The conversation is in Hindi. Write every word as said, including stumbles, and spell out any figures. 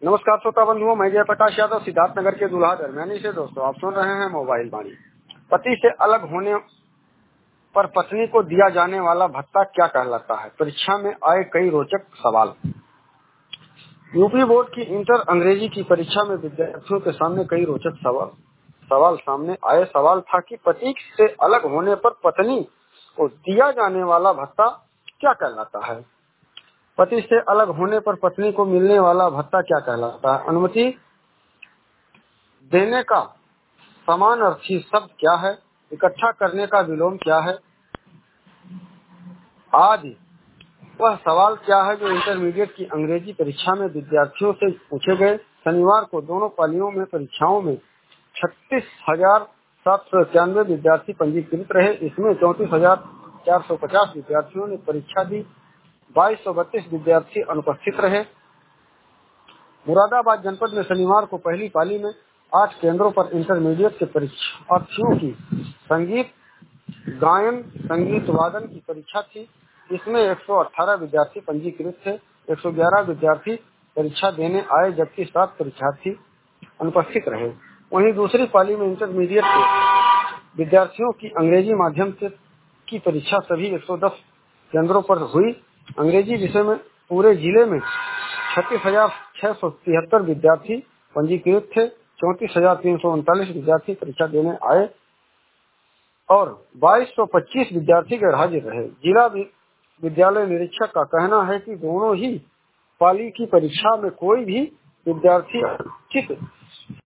नमस्कार श्रोता बंधुओं, मैं जयप्रकाश यादव सिद्धार्थनगर के दूल्हा दरमियानी से। दोस्तों, आप सुन रहे हैं मोबाइल वाणी। पति से अलग होने पर पत्नी को दिया जाने वाला भत्ता क्या कहलाता है? परीक्षा में आए कई रोचक सवाल। यूपी बोर्ड की इंटर अंग्रेजी की परीक्षा में विद्यार्थियों के सामने कई रोचक सवाल सवाल सामने आए। सवाल था कि पति से अलग होने पर पत्नी को दिया जाने वाला भत्ता क्या कहलाता है? पति से अलग होने पर पत्नी को मिलने वाला भत्ता क्या कहलाता है? अनुमति देने का समानार्थी शब्द क्या है? इकट्ठा करने का विलोम क्या है? आदि वह सवाल क्या है जो इंटरमीडिएट की अंग्रेजी परीक्षा में विद्यार्थियों से पूछे गए। शनिवार को दोनों पालियों में परीक्षाओं में छत्तीस हजार सात सौ इक्यानवे विद्यार्थी पंजीकृत रहे। इसमें चौंतीस हजार चार सौ पचास विद्यार्थियों ने परीक्षा दी। बाईस सौ बत्तीस विद्यार्थी अनुपस्थित रहे। मुरादाबाद जनपद में शनिवार को पहली पाली में आठ केंद्रों पर इंटरमीडिएट के परीक्षार्थियों की संगीत गायन संगीत वादन की परीक्षा थी। इसमें एक सौ अठारह विद्यार्थी पंजीकृत थे। एक सौ ग्यारह विद्यार्थी परीक्षा देने आए, जबकि सात परीक्षार्थी अनुपस्थित रहे। वहीं दूसरी पाली में इंटरमीडिएट के विद्यार्थियों की अंग्रेजी माध्यम से की परीक्षा सभी एक सौ दस केंद्रों पर हुई। अंग्रेजी विषय में पूरे जिले में छत्तीस हजार छह सौ तिहत्तर विद्यार्थी पंजीकृत थे। चौंतीस हजार तीन सौ उनतालीस विद्यार्थी परीक्षा देने आए और बाईस सौ पच्चीस विद्यार्थी गैर हाजिर रहे। जिला विद्यालय निरीक्षक का कहना है कि दोनों ही पाली की परीक्षा में कोई भी विद्यार्थी अनुचित